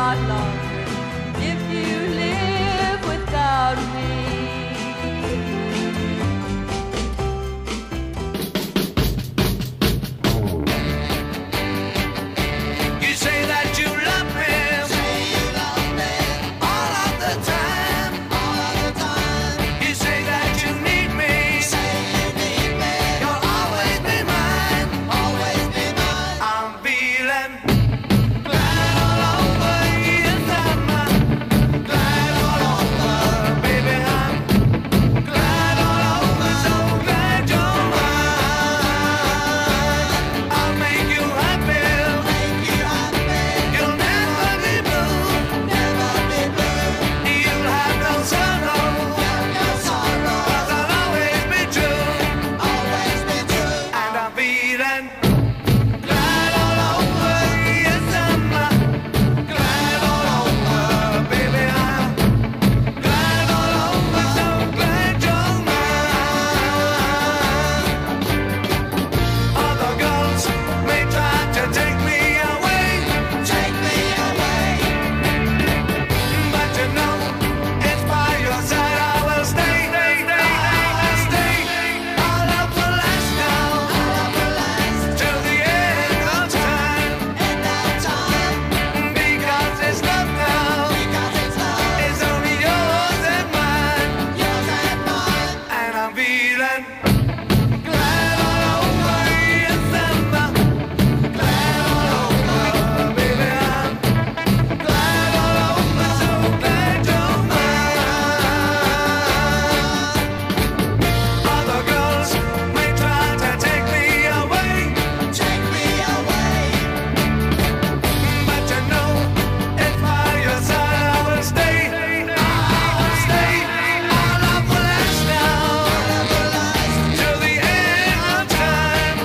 lot longer if you live without me. You say that you love me. Say you love me all of the time. All of the time. You say that you need me. Say you need me. You'll always be mine. Always be mine. I'm feeling glad all over. Yes, I'm glad all over, baby. I'm glad all over. So glad you're mine. I'll make you happy. Make you happy. You'll never be blue. Never be blue. You'll have no sorrow. No sorrow. 'Cause I'll always be true. Always be true. And I'm feeling glad all over. Yes, I'm glad all over, baby. I'm glad all over. So glad you're mine. Other girls may try to take me away. Take me away. But you know, it's by your side I will stay. I'll stay. Our love will last now. Till the end of time. Because it's love now. It's only yours and mine. And I'm feeling glad all over. Yes, I'm glad all over, baby. I'm glad all over. So glad you're mine. Other girls may try to take me away. Take me away. But you know, it's by your side I will stay. I'll stay. Our love will last now. Till the end of time.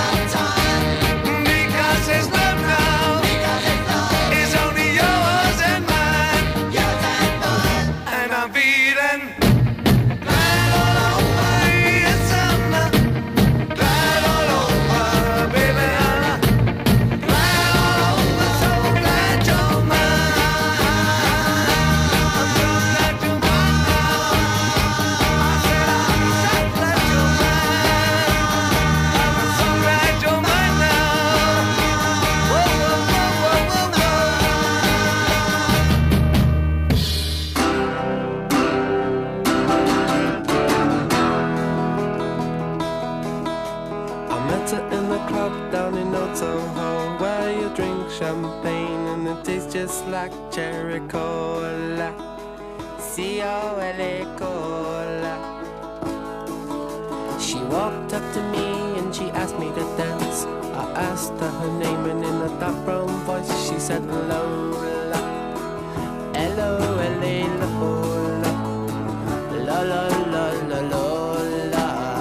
Because it's love now. It's only yours and mine. And I'm feeling glad all over. Yes, I'm glad all over, baby. I'm glad all over. So glad you're mine. I'm so glad you're mine. I said I'm so glad you're mine. I'm so glad you're mine now. Whoa, whoa, whoa, whoa, whoa, I met her in the club down in Old Soho, where you drink champagne and it tastes just like cherry cola. C-O-L-A cola. She walked up to me and she asked me to dance. I asked her her name and in a dark brown voice she said Lola. L-O-L-A Lola. La la la la Lola.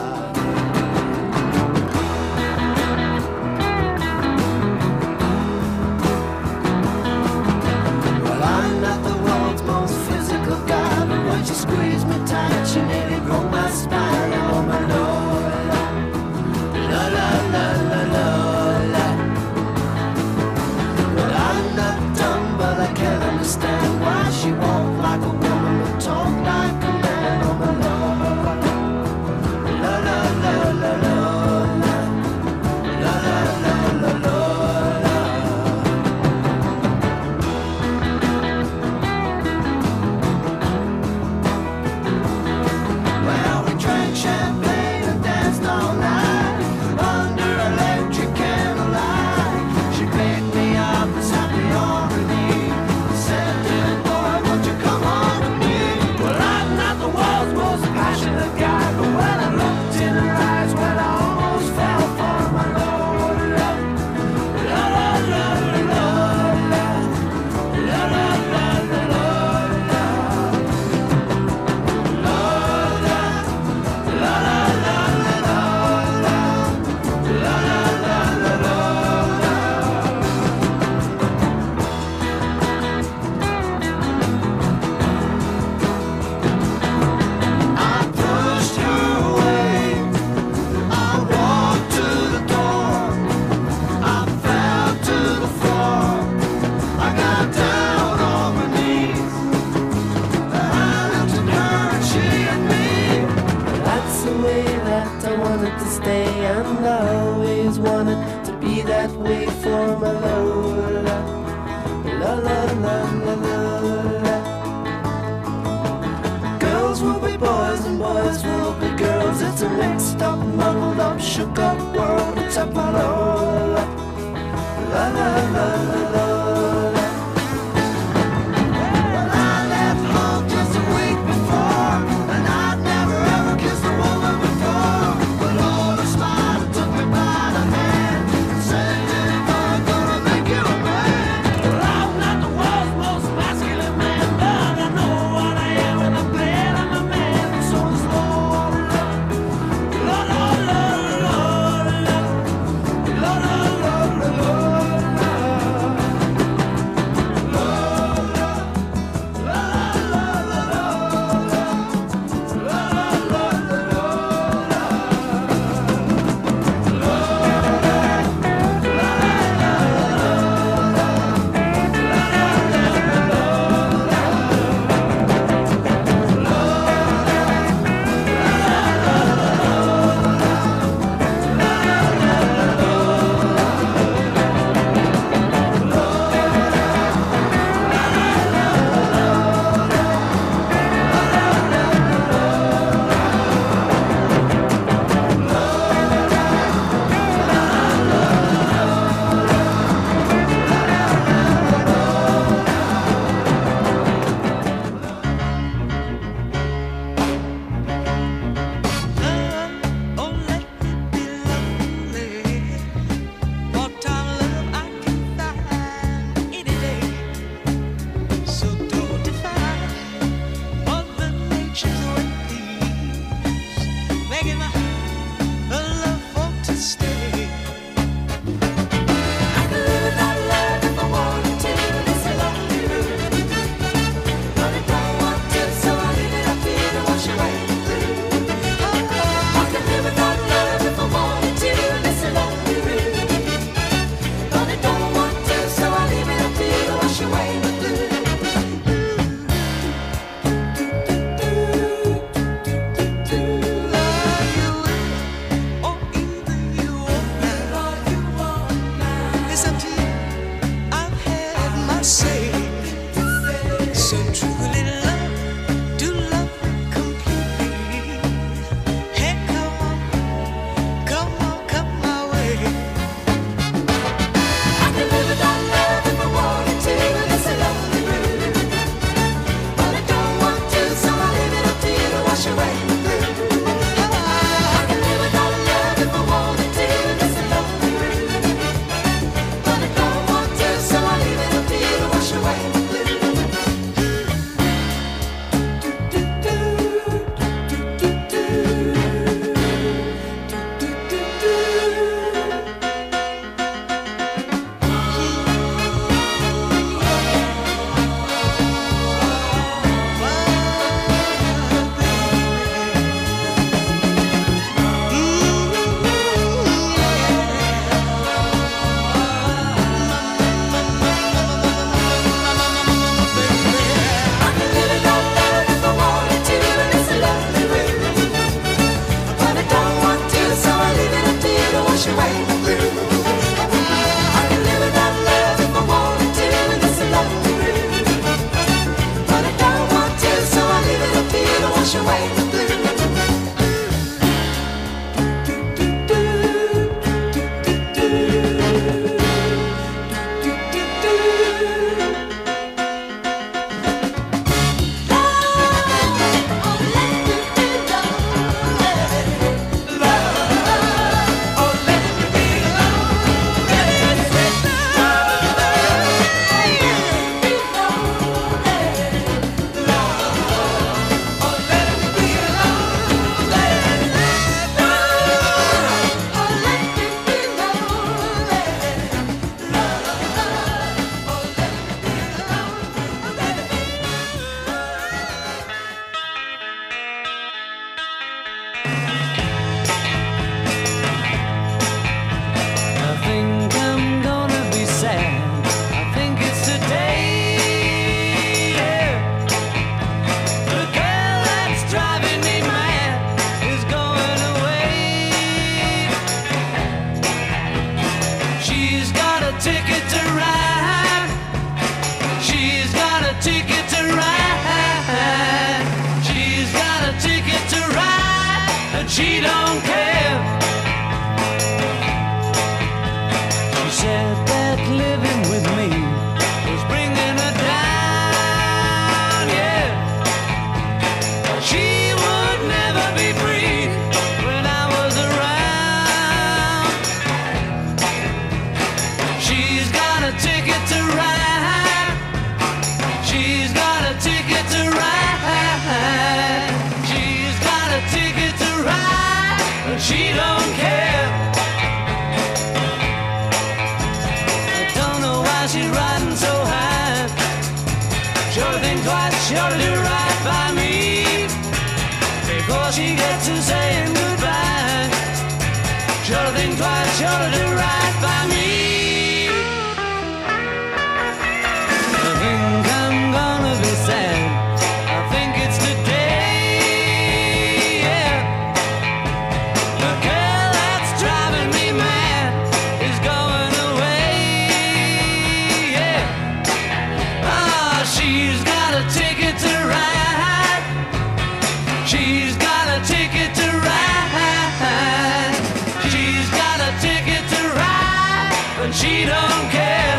Well, I'm not the world's most physical guy, but when she squeezed me tight, she nearly broke my spine. Oh, my Lola, la la la. that we form a Lola. La la la la la la. Girls will be boys and boys will be girls. It's a mixed up, muddled up, shook up world. It's a Lola. La la la la la. Well, I left home just a week before, and I'd never ever kissed a woman before. But Lola smiled and took me by the hand and said, "Jenny boy, gonna make you a man." Well, I'm not the world's most masculine man, but I know what I am, and I'm glad I'm a man. So it's Lola, Lola, Lola, Lola. to do right by me. I think I'm gonna be sad. I think it's today. Yeah. The girl that's driving me mad is going away. Yeah. Ah, she's got a ticket to ride. She's got a ticket to ride. She's got a ticket to ride, but she don't care.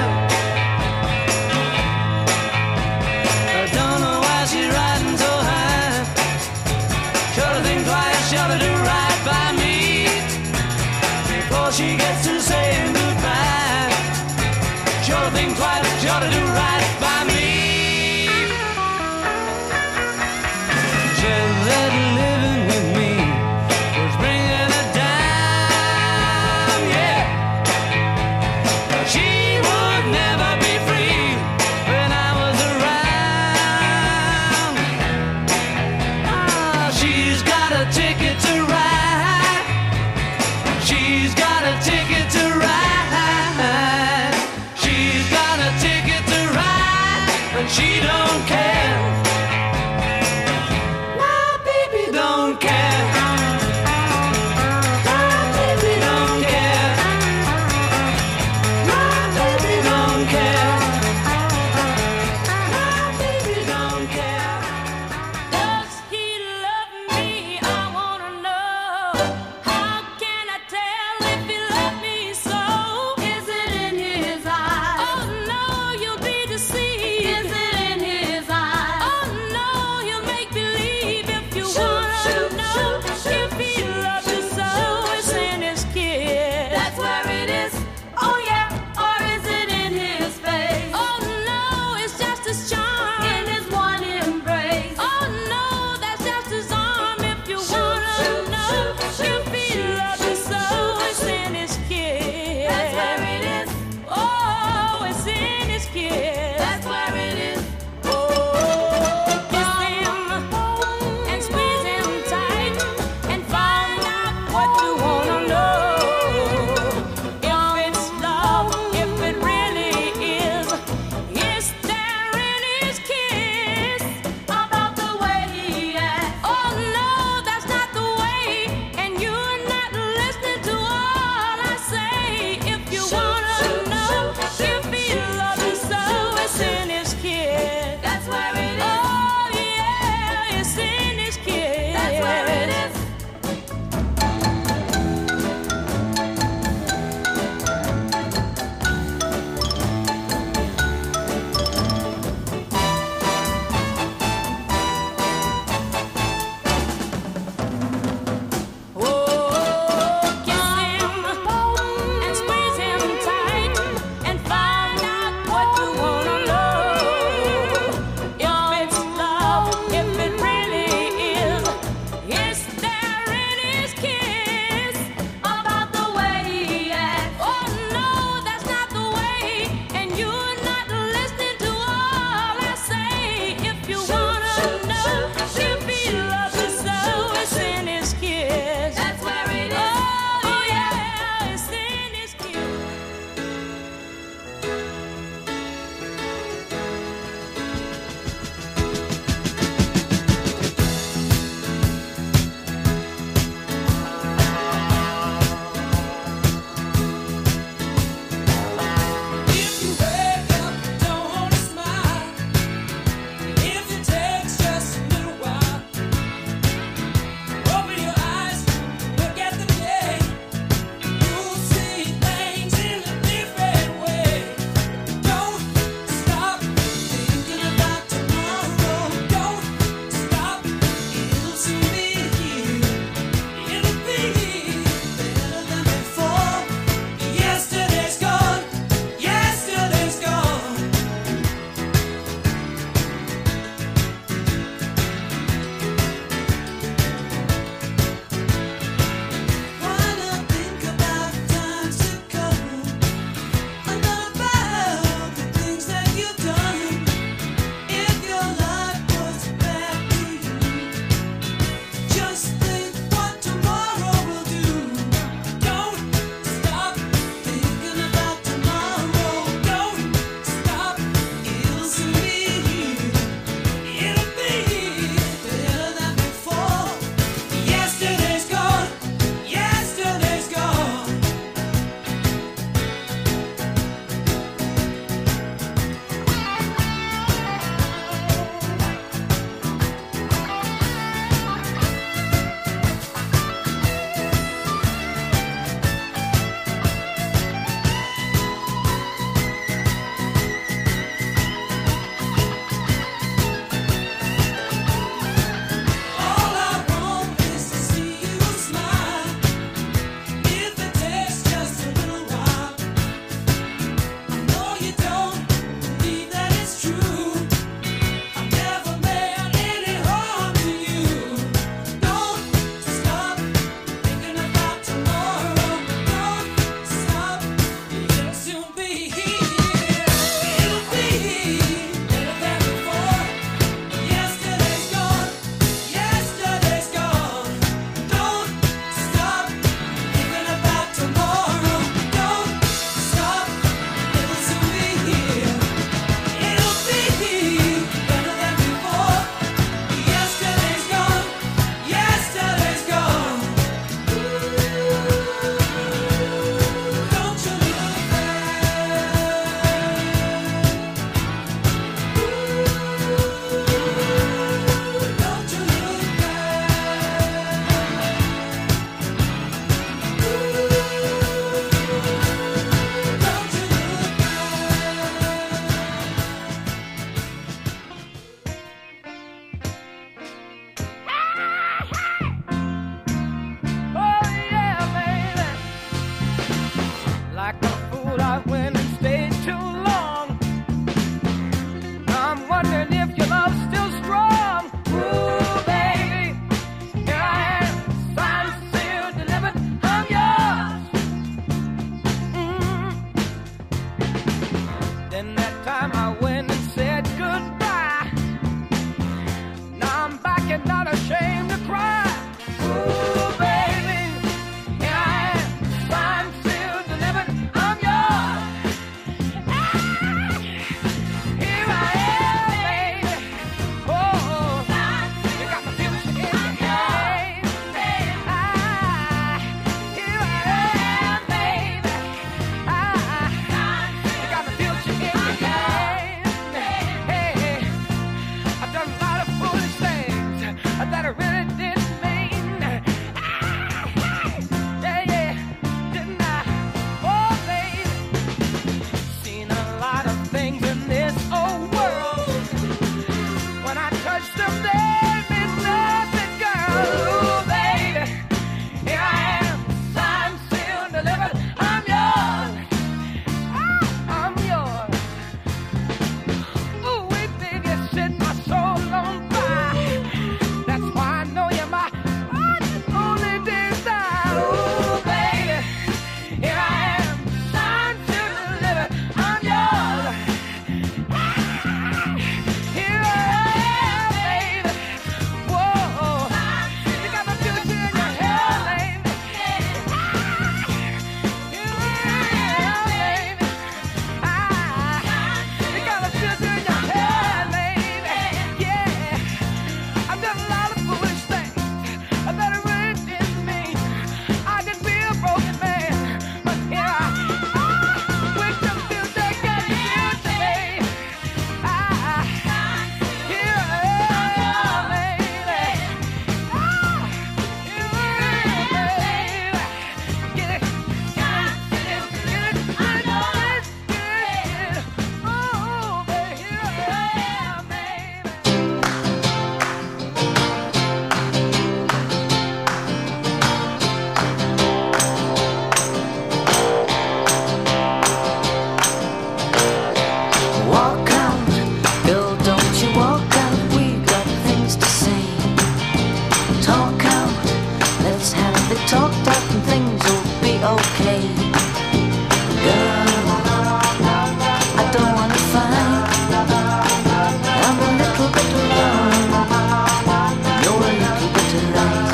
I don't know why she's riding so high. Sure to think twice, sure to do right by me before she gets to saying goodbye. Sure to think twice, sure to do right by me. Said that living with me was bringing her down, yeah. She would never be free when I was around. Ah, she's got a ticket to ride. She's got a ticket to ride. too long. I'm wondering if your love's still strong. Ooh, baby, here I am, signed, sealed, delivered, I'm yours. Then that time I went and said goodbye. Now I'm back and not ashamed to cry. Ooh, baby, here I am, signed, sealed, delivered, I'm yours. Here I am, baby. Oh, you got my future in your hands. Here I am, baby. You got my future in your hands. Hey, I've done a lot of foolish things that I really didn't mean. Yeah, didn't I? Oh, baby, seen a lot of things in this old world. When I touch them, there means nothing, girl. Ooh, baby, here I am, signed, sealed, delivered, I'm yours. I'm yours. Ooh, we baby, set my soul on fire. That's why I know you're my one and only desire. Ooh, baby, here I am, signed, sealed, delivered, I'm yours. Here I am, baby. Whoa, you got my future in your hand, baby. Here I am, baby. You got my future in your hand, baby. Yeah, I've done a lot of foolish things that I really didn't mean. I could be a broken man, but here I am with the future, got the future, baby. Here I am, baby. Here I am, baby. Get it, get it, get it, get it. Oh, baby, here I am, baby. Walk out, girl, don't you walk out. We got things to say. Talk out, let's have it talked out and things will be okay. Girl, I don't wanna fight. I'm a little bit wrong. You're a little bit right.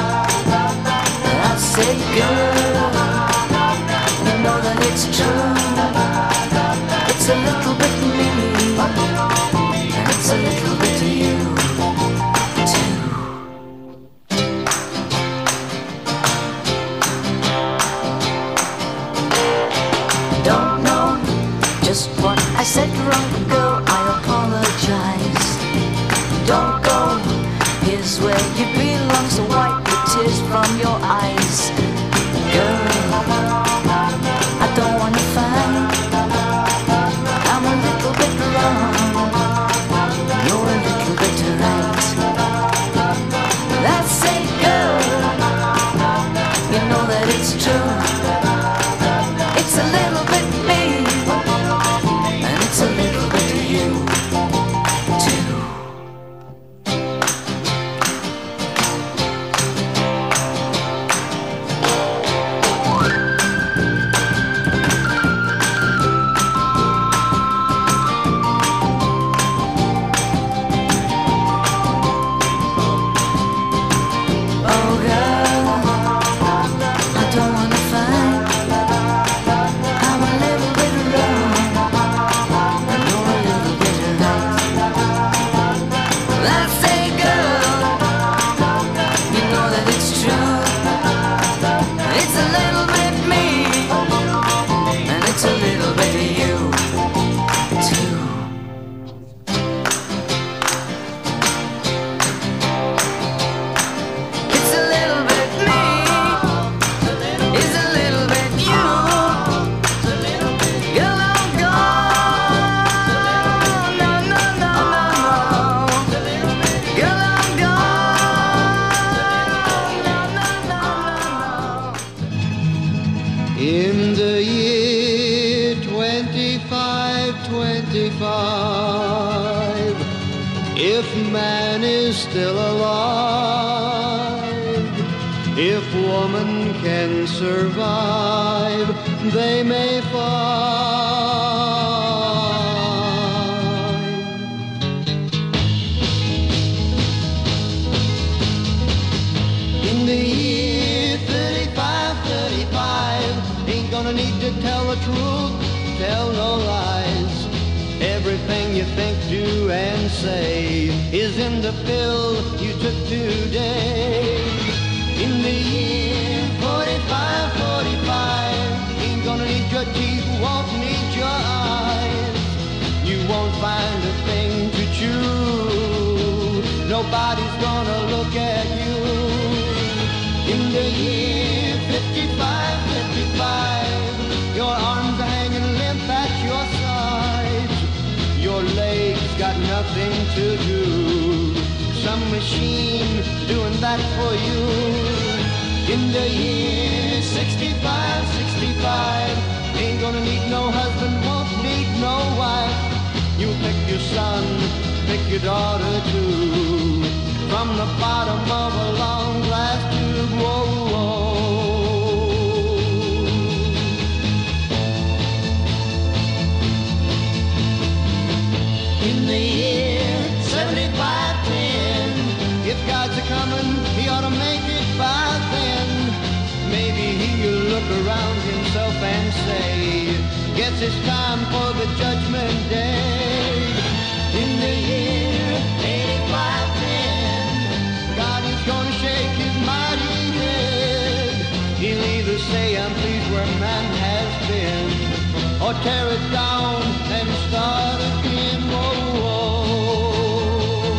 I say, girl, you know that it's true. It's a little bit me, and it's a little bit of you, too. Don't know just what I said wrong, girl, I apologize. Don't go, here's where you belong, so wipe the tears from your eyes. Girl, I don't wanna fight. I'm a little bit wrong. You're a little bit right. Let's say, girl, you know that it's true. It's a little bit me, and it's a little bit of you. 55. If man is still alive, if woman can survive, they may find. In the year 35, 35, ain't gonna need to tell the truth, tell no lies. Everything you think, do, and say is in the pill you took today. In the year 45, 45, ain't gonna need your teeth, won't need your eyes. You won't find a thing to chew, nobody's gonna look at you. In the year 55, 55, your arms are hanging limp at your sides. Your legs got nothing to do, some machine doing that for you. In the year 65, 65, ain't gonna need no husband, won't need no wife. You pick your son, pick your daughter too, from the bottom of a long glass tube. Whoa, whoa. In the year 75, 10, if God's a-comin', he ought to make it by then. Maybe he'll look around himself and say, guess it's time for the judgment day. In the year 85, 10, God is gonna shake his mighty head. He'll either say, I'm pleased where man has been, or tear it down and start again. Whoa, whoa.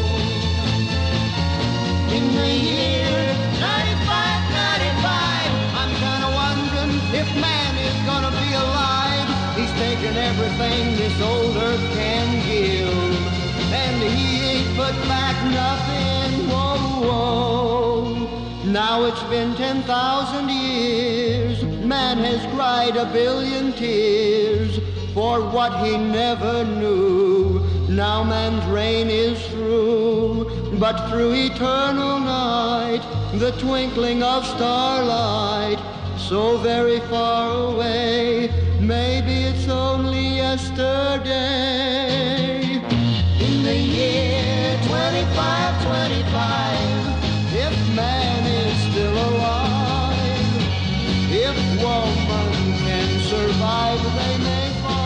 In the year 95, 95, I'm kind of wondering if man is gonna be alive. He's taken everything this old earth can give, and he ain't put back nothing. Whoa, whoa. Now it's been 10,000 years, man has cried a billion tears for what he never knew. Now man's reign is through, but through eternal night, the twinkling of starlight, so very far away, maybe it's only yesterday. In the year 25, 25, if man is still alive, if woman can survive, they may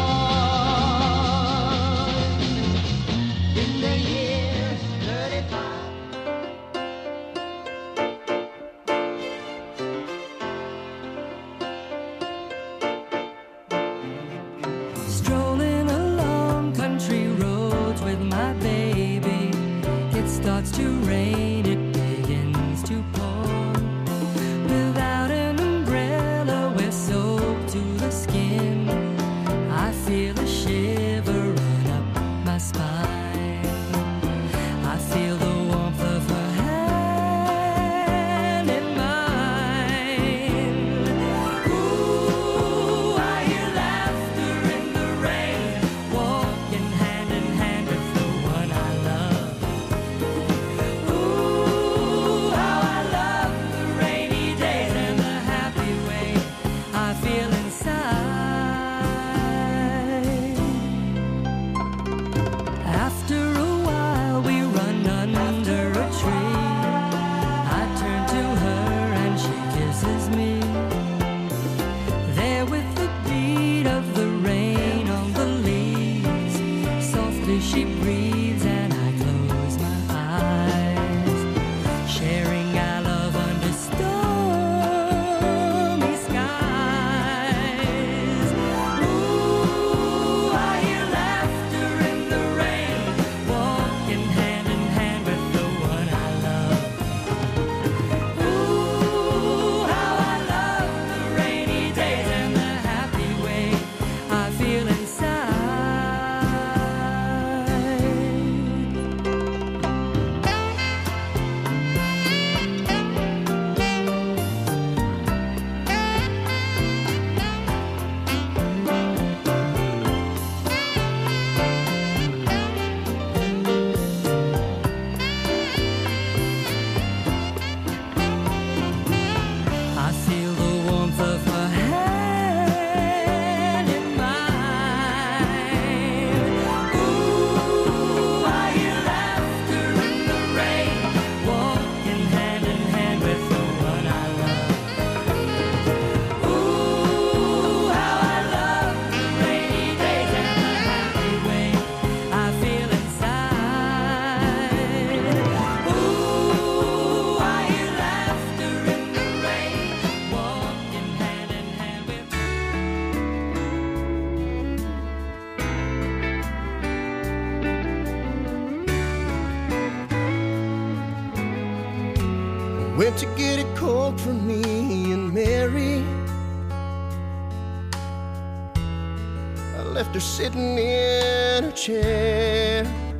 find. In the year 35. went to get a Coke for me and Mary. I left her sitting in her chair,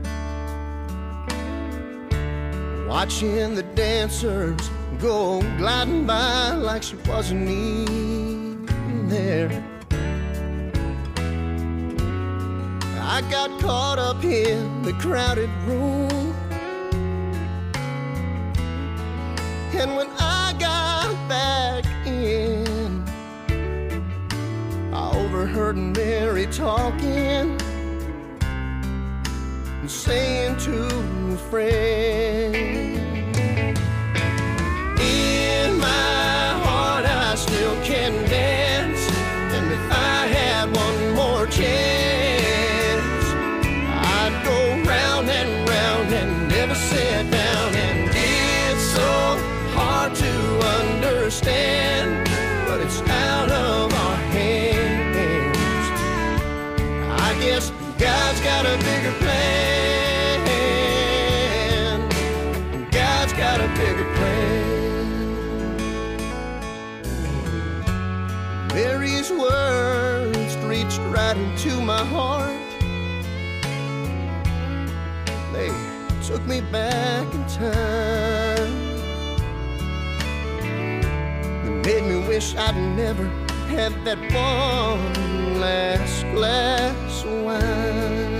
watching the dancers go gliding by like she wasn't even there. I got caught up in the crowded room, and when I got back in, I overheard Mary talking and saying to a friend, in my heart I still can dance, and if I had one more chance, I'd go round and round and never sit down. And it's so hard to understand, but it's out of our hands. I guess God's got a bigger plan. God's got a bigger plan. Mary's words reached right into my heart. They took me back in time. It made me wish I'd never had that one last glass of wine.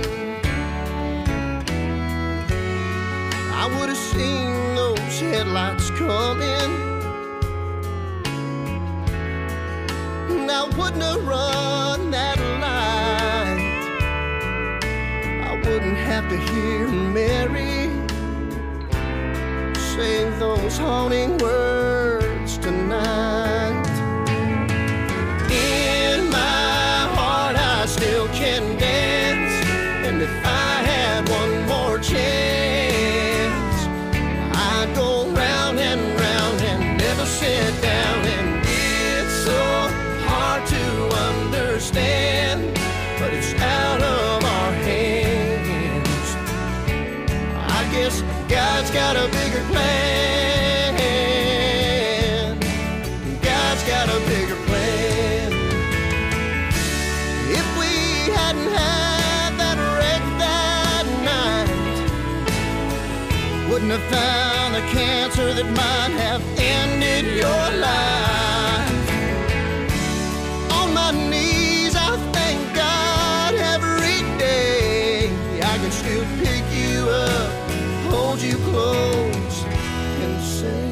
I would have seen those headlights coming, and I wouldn't have run that light. I wouldn't have to hear Mary say those haunting words tonight. In my heart I still can dance, and if I had one more chance, I'd go round and round and never sit down. And it's so hard to understand, but it's out of our hands. I guess God's got a bigger plan. God's got a bigger plan. If we hadn't had that wreck that night, wouldn't have found the cancer that might have ended your life. On my knees I thank God every day. I can still pick you up, hold you close, and say,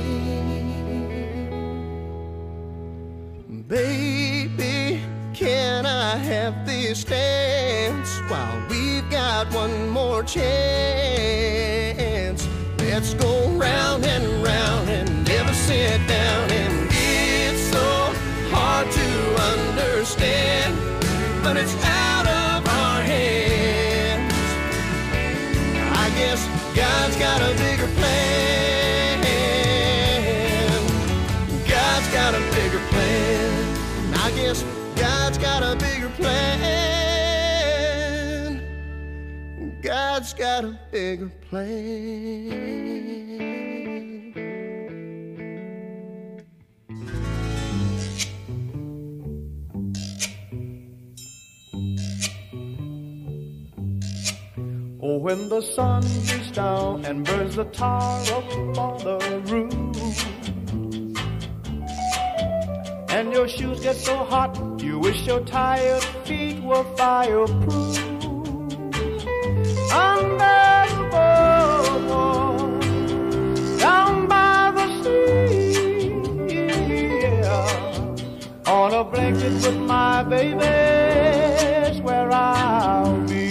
baby, can I have this dance while we've got one more chance? Let's go round and round and never sit down. And it's so hard to understand, but it's out of our hands. I guess God's got a bigger plan. God's got a bigger plan. I guess God's got a bigger plan. God's got a bigger plan. Oh, when the sun beats down and burns the tar up on the roof, and your shoes get so hot, you wish your tired feet were fireproof. Under the boardwalk, down by the sea, yeah, on a blanket with my baby's where I'll be.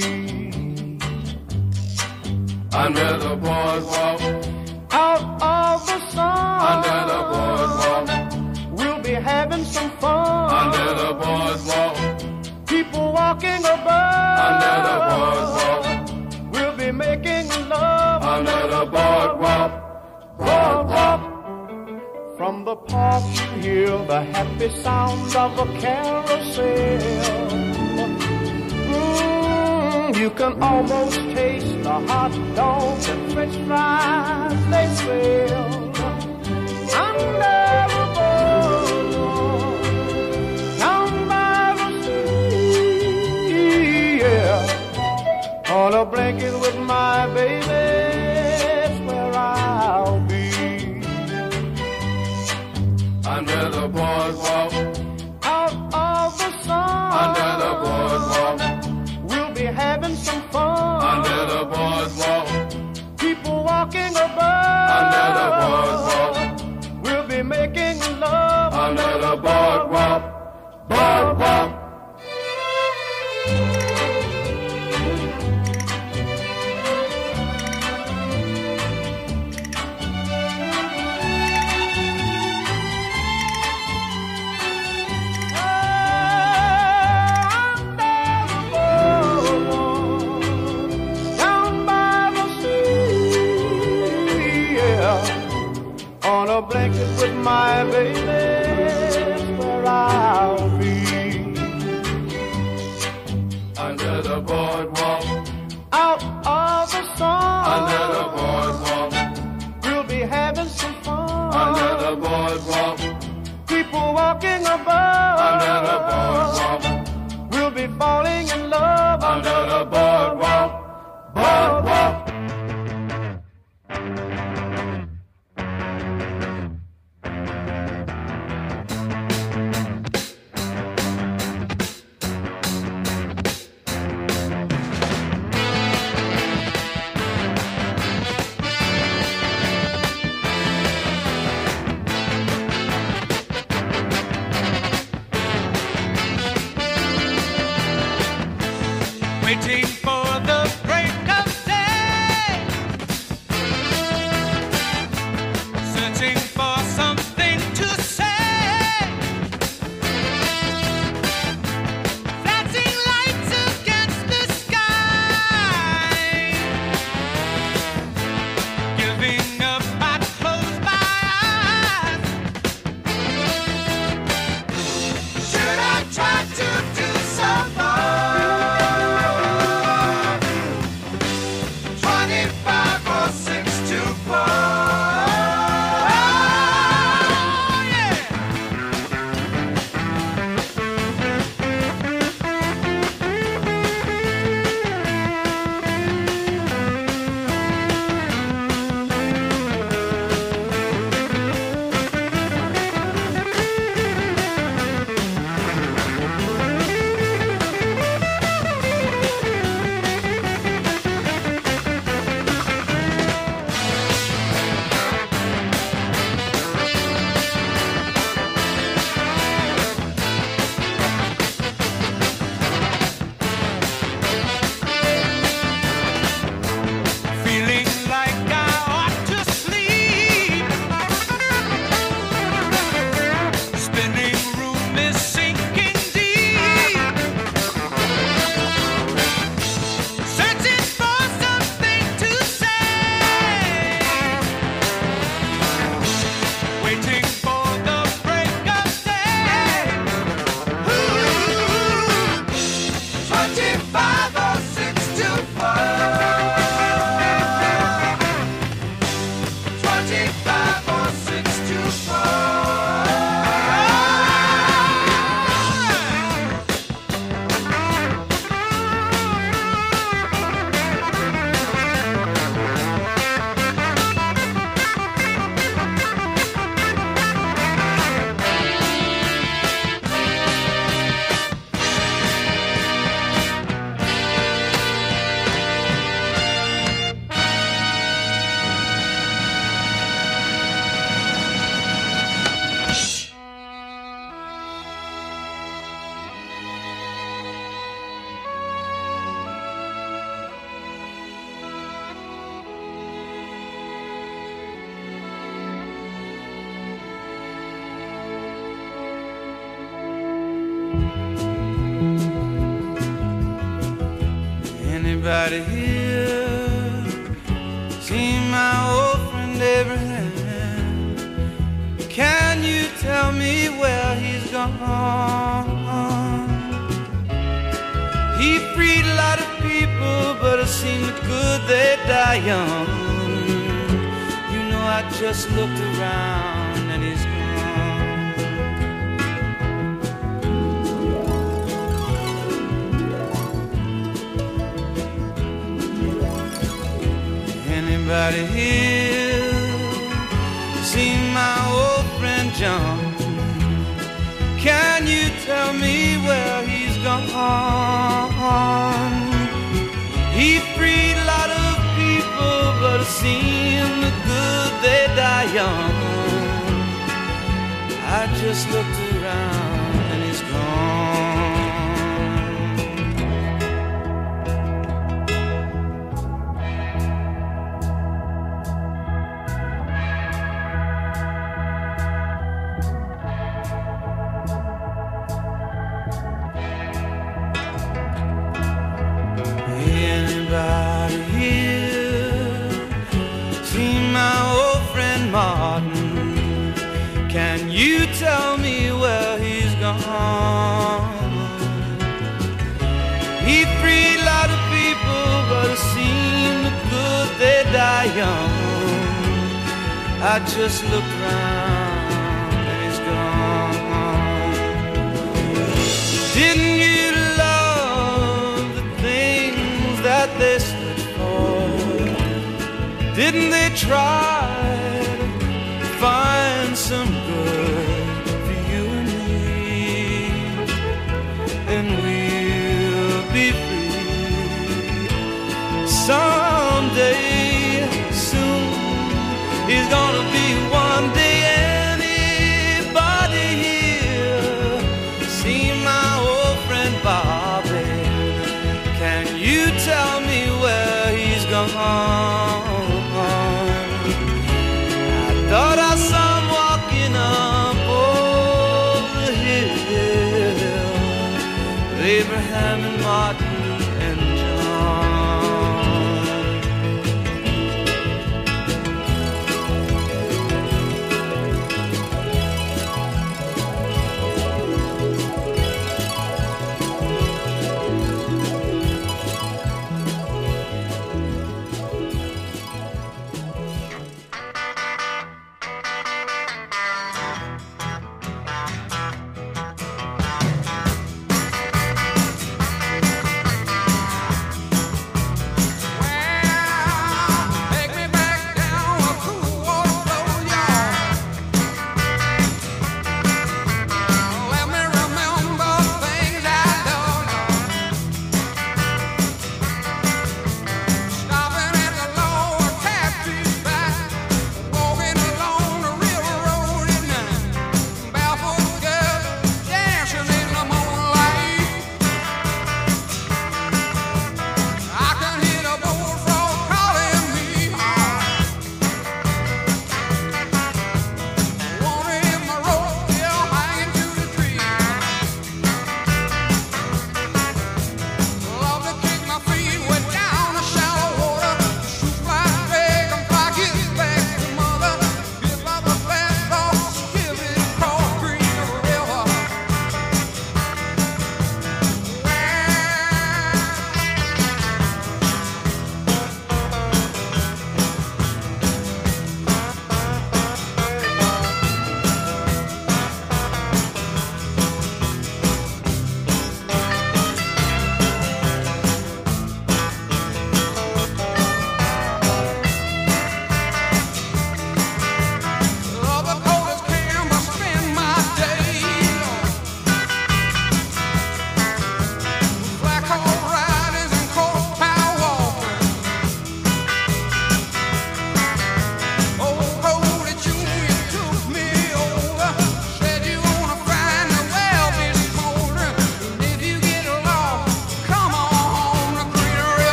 Under the boardwalk, out of the sun, under the boardwalk, we'll be having some fun. under the boardwalk, People walking above, under the boardwalk, we'll be making love. under the boardwalk, boardwalk. From the park you hear the happy sounds of a carousel. You can almost taste the hot dogs and french fries they sell. under the boardwalk, down by the sea, yeah. On a blanket with my baby, that's where I'll be. Under the boardwalk, Out of the sun, under the boardwalk, we'll be having some fun. under the boardwalk, People walking above, under the boardwalk, we'll be making love under the boardwalk, boardwalk. On a blanket with my baby, that's where I'll be. Under the boardwalk, Out of the sun, under the boardwalk, we'll be having some fun. under the boardwalk, People walking above, under the boardwalk, we'll be falling in love under the boardwalk, boardwalk. Waiting for the break of day, searching for something to say, flashing lights against the sky, giving up, I close my eyes. Should I try to do some more? 25 or 6 to 4. Yeah. Feeling like I ought to sleep. Spinning room is sinking deep. Searching for something to say. Waiting for the break of day. Ooh, 25 or 6 to 4. 25 or 6 to 4. Anybody here seen my old friend Abraham? Can you tell me where he's gone? He freed a lot of people, but it seemed good they die young. You know, I just looked around and Anybody here seen my old friend John? Can you tell me where he's gone? He freed a lot of people, but it seemed the good they die young. I just looked around and he's gone. Anybody here seen my old friend Martin? Can you tell me where he's gone? He freed a lot of people, but it seemed good they die young. I just looked around and he's gone. Didn't you love the things that they stood for? Didn't they try to find some good for you and me? And we'll be free someday soon. He's gonna be one day. Anybody here see my old friend Bobby? Can you tell me where he's gone? I thought I saw him walking up over the hill with Abraham and Martin and John.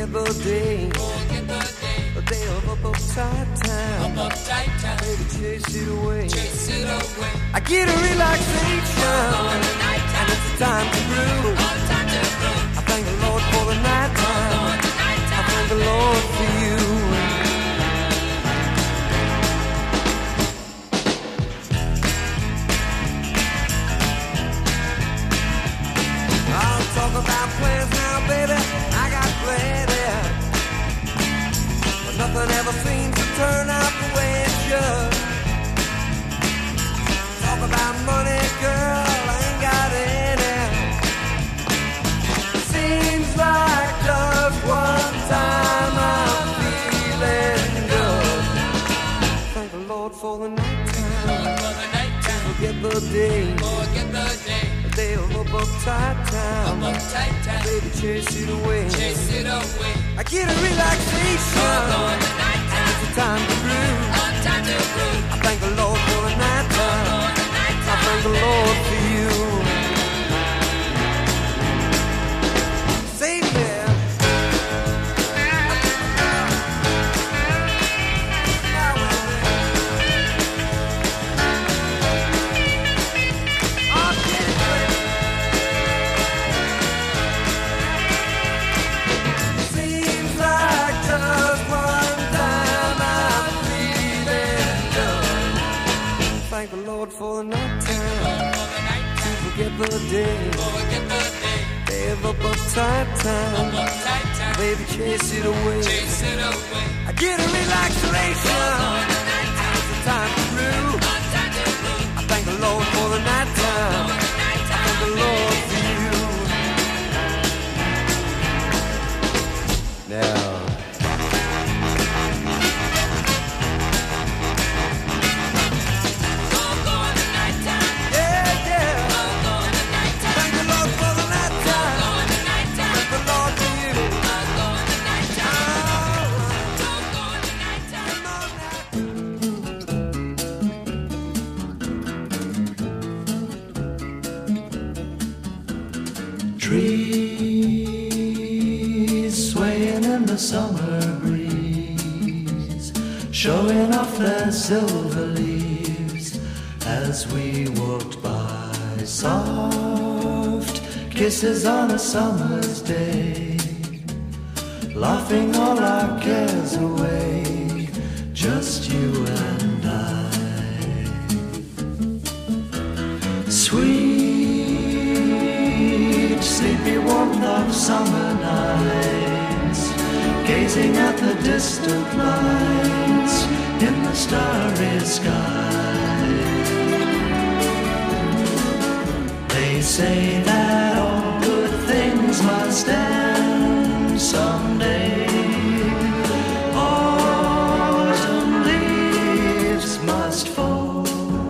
forget the day, the day of uptight time. Baby, chase it away. I get a relaxation, and it's time to groove. I thank the Lord for the night time. I thank the Lord for you. I'll talk about plans now, baby. I got plenty, but nothing ever seems to turn out the way it should. Talk about money, girl, I ain't got any. Seems like just one time I'm feeling good. Thank the Lord for the night time. Forget the day, the day of uptight time. Baby, chase it away. I get a relaxation, and it's a time to groove. I thank the Lord for the night time. I thank the Lord for you. Save me. Seems like just one time I'm feeling good. Thank the Lord for the night time. To forget the day, day of uptight time. Baby, chase it away. I get a relaxation, it's a time to groove. I thank the Lord for the night time. I thank the Lord for you. Now trees swaying in the summer breeze, showing off their silver leaves as we walked by. Soft kisses on a summer's day, laughing all our cares away, just you and I. Sweet, sleepy warmth of summer nights, gazing at the distant lights in the starry sky. They say that all good things must end someday. Autumn leaves must fall,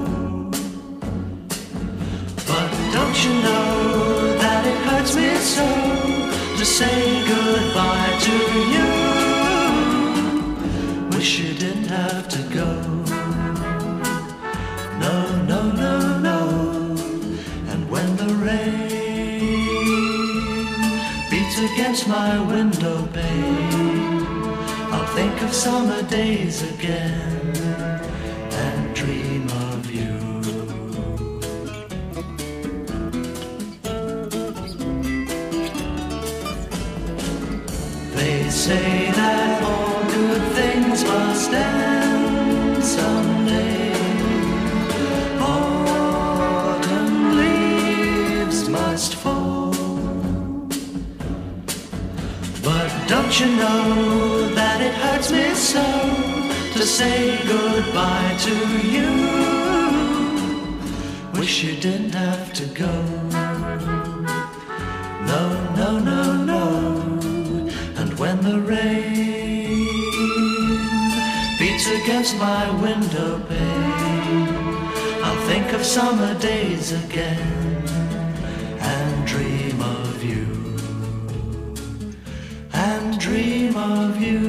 but don't you know that it hurts me so to say goodbye to you? Wish you didn't have to go. No, no, no, no. And when the rain beats against my window pane, I'll think of summer days again and dream of you. They say that all good things must end someday. Autumn leaves must fall, but don't you know that it hurts me so to say goodbye to you? Wish you didn't have to go. No, no, no, no. And when the rain beats against my window pane, I'll think of summer days again and dream of you, and dream of you.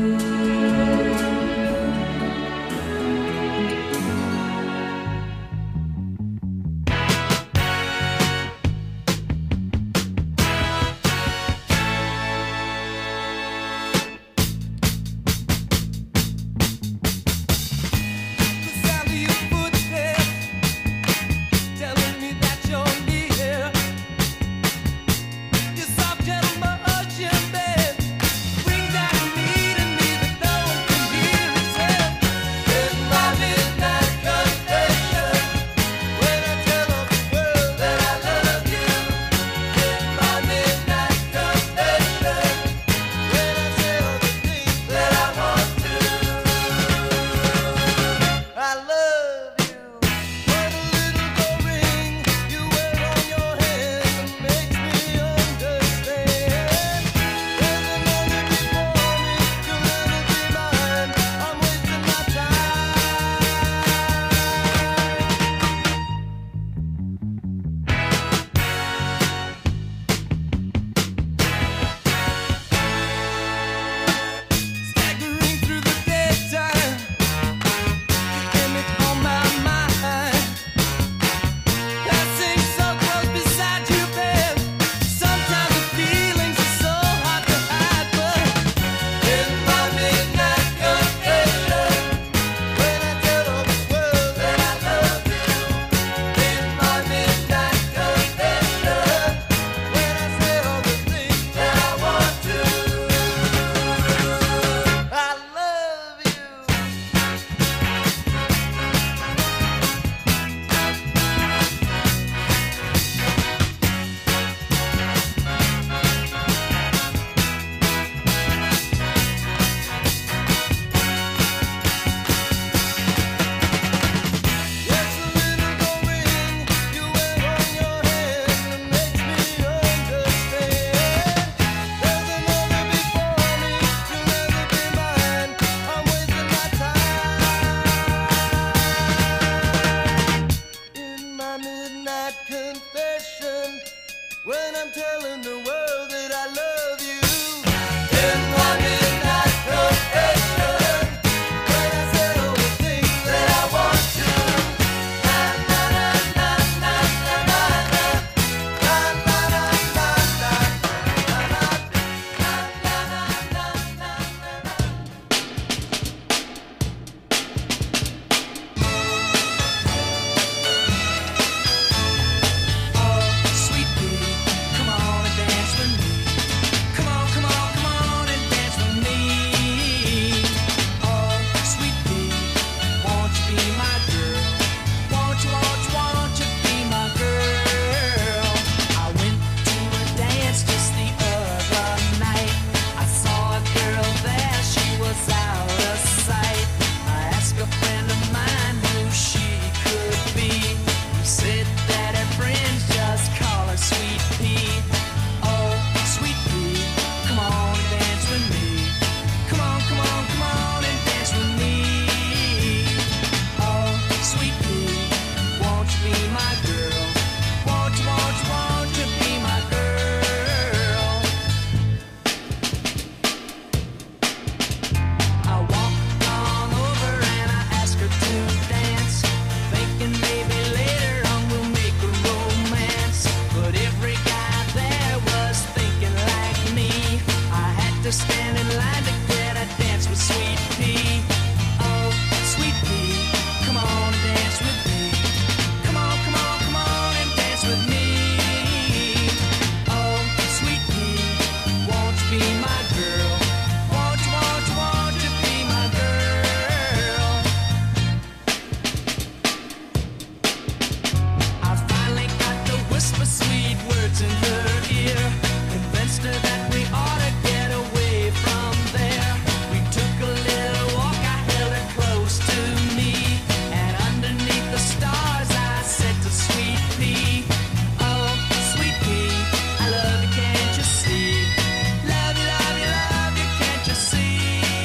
words in her ear, convinced her that we ought to get away from there. We took a little walk, I held her close to me, and underneath the stars I said to Sweet Pea, oh, Sweet Pea, I love you, can't you see? Love you, love you, love you, can't you see?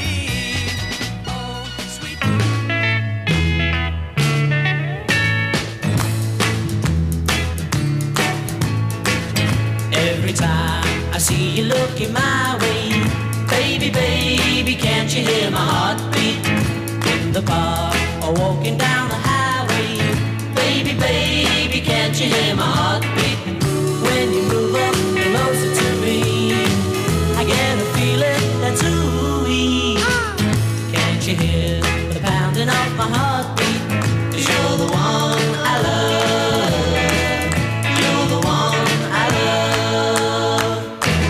Oh, Sweet Pea. Every time I see you looking my way, baby, baby, can't you hear my heartbeat? In the park or walking down the highway, baby, baby, can't you hear my heartbeat? When you move up closer to me, I get a feeling that's ooh-wee. Can't you hear the pounding of my heartbeat? 'Cause you're the one I love. You're the one I love.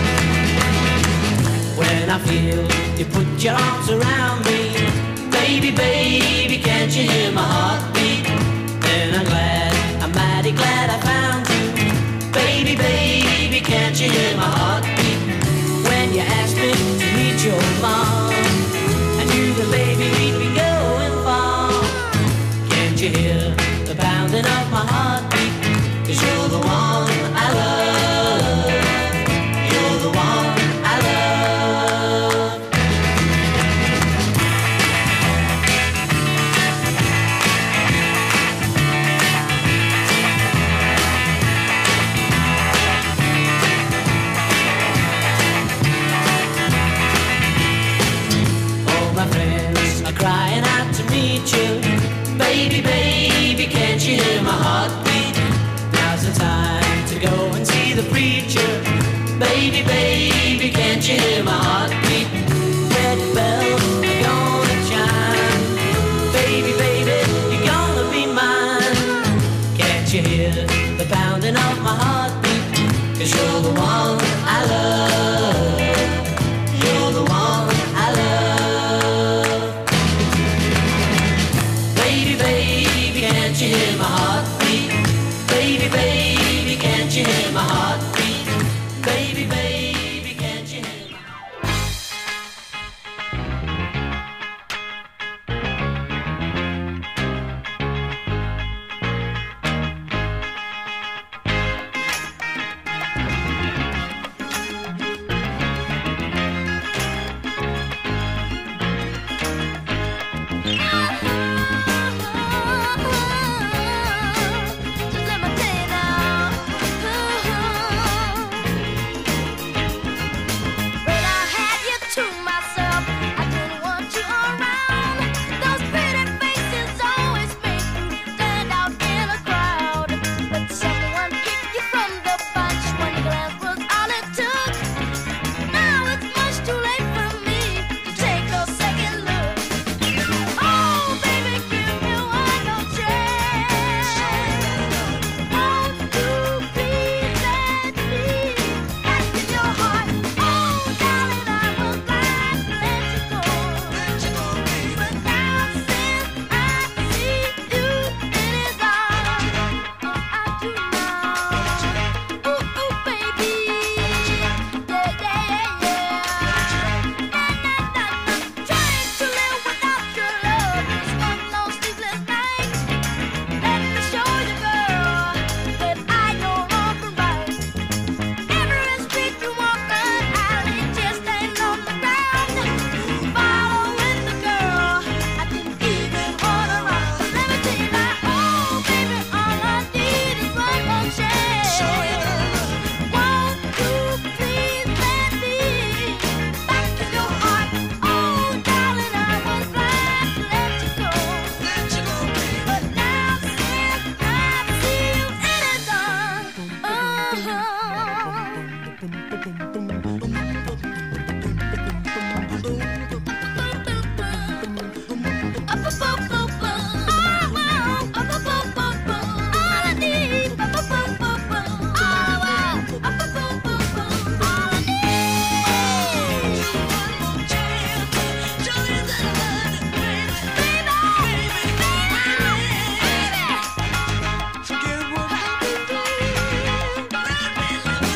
When I feel you put your arms around me, baby, baby, can't you hear my heartbeat? Then I'm mighty glad I found you, baby, baby, can't you hear my heartbeat? When you asked me to meet your mom, I knew that baby we'd be going far. Can't you hear the pounding of my heartbeat? 'Cause you're the one I love. You're the one I love. All my friends are crying out to meet you, baby, baby, can't you hear my heartbeat? Now's the time to go and see the preacher, baby, baby, can't you hear my heartbeat? Wedding bells are gonna chime, baby, baby, you're gonna be mine. Can't you hear the pounding of my heartbeat? 'Cause you're the one I love. You're the one I love. Baby, baby, can't you hear my heartbeat? Baby, baby, can't you hear my heart?